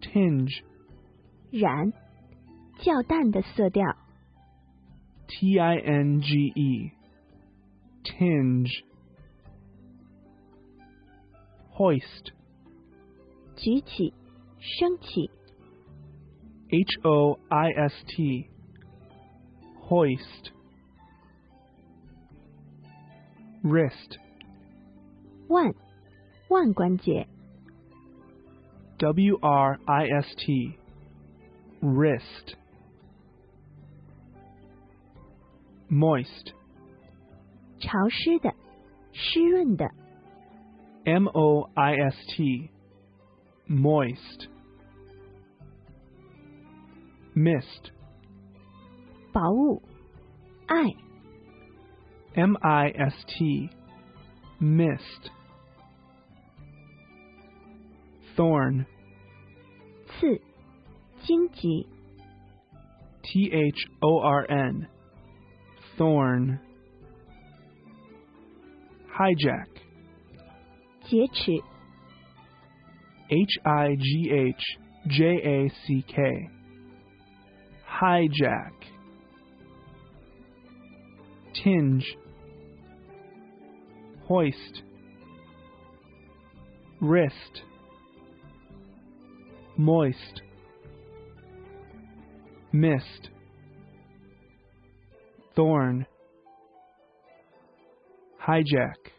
tinge, 染，较淡的色调。 tinge, tinge. Hoist, 举起，升起。 hoist, hoist. Wrist, 腕，腕关节。 wrist, wrist. Moist, 潮湿的，湿润的。 moist, moist. Mist, 薄雾，爱。 mist, mist. Thorn, 刺，荆棘。 thorn, thorn. Hijack, 劫持。 highjack, hijack. Tinge, hoist. Wrist, moist. Mist, thorn. Hijack.